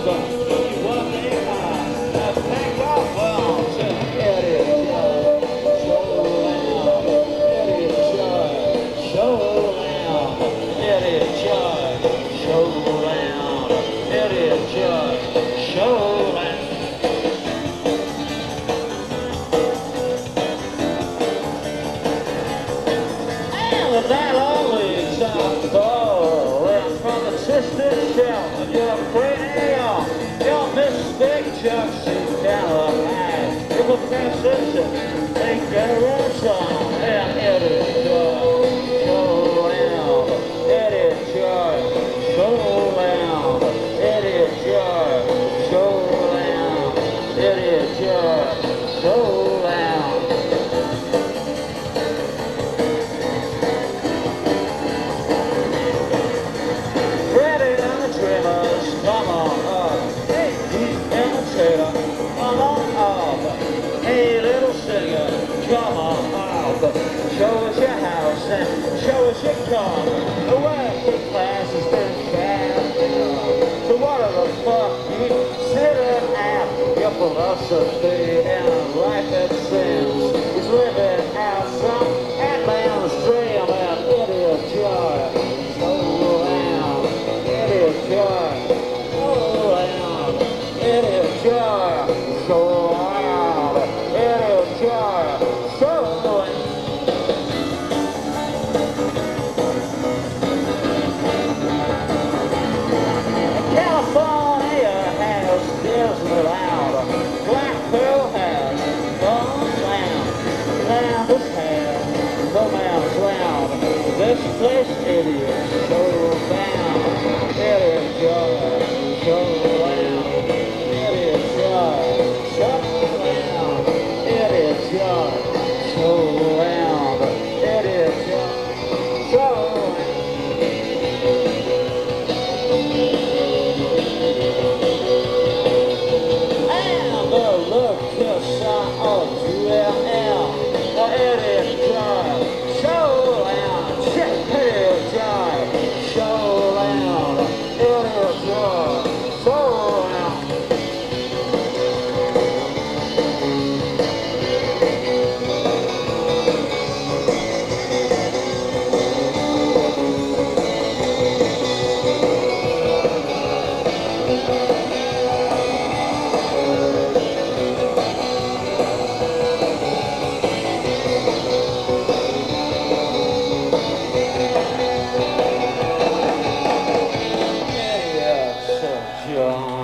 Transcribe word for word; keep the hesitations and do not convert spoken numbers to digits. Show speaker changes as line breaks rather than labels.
That only sounds dull, and from the sister shell, you're pretty young. You're Miss Big Chuck, she's down a high. If a transition, take a song, and it is joy, show loud. It is joy, show loud. It is joy, show loud. It is joy, show loud. Come on up, hey, imitator, come on up. Hey, little singer, come on up. Show us your house and show us your car. The working class has been bad. So what the fuck you sitting at? Your philosophy and life it seems is living out some Atlantis dream, and it is joy. So loud, it is joy. It is joy, so loud. It is joy, so loud. California has Disney loud. Black Pearl has Bones Land. Land is had, no man's loud. This place it is so bound. It is joy, so loud. John.